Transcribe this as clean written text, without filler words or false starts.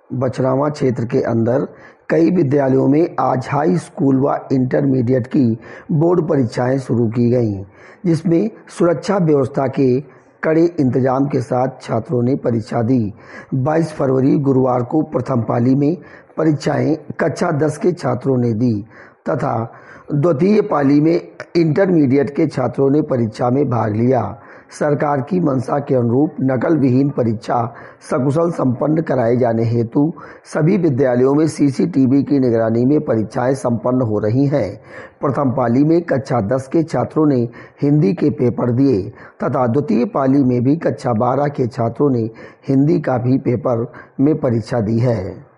बछरावा क्षेत्र के अंदर कई विद्यालयों में आज हाई स्कूल व इंटरमीडिएट की बोर्ड परीक्षाएं शुरू की गईं, जिसमें सुरक्षा व्यवस्था के कड़े इंतजाम के साथ छात्रों ने परीक्षा दी। 22 फरवरी गुरुवार को प्रथम पाली में परीक्षाएं कक्षा 10 के छात्रों ने दी तथा द्वितीय पाली में इंटरमीडिएट के छात्रों ने परीक्षा में भाग लिया। सरकार की मंशा के अनुरूप नकल विहीन परीक्षा सकुशल संपन्न कराए जाने हेतु सभी विद्यालयों में सीसीटीवी की निगरानी में परीक्षाएं संपन्न हो रही हैं। प्रथम पाली में कक्षा 10 के छात्रों ने हिंदी के पेपर दिए तथा द्वितीय पाली में भी कक्षा 12 के छात्रों ने हिंदी का भी पेपर में परीक्षा दी है।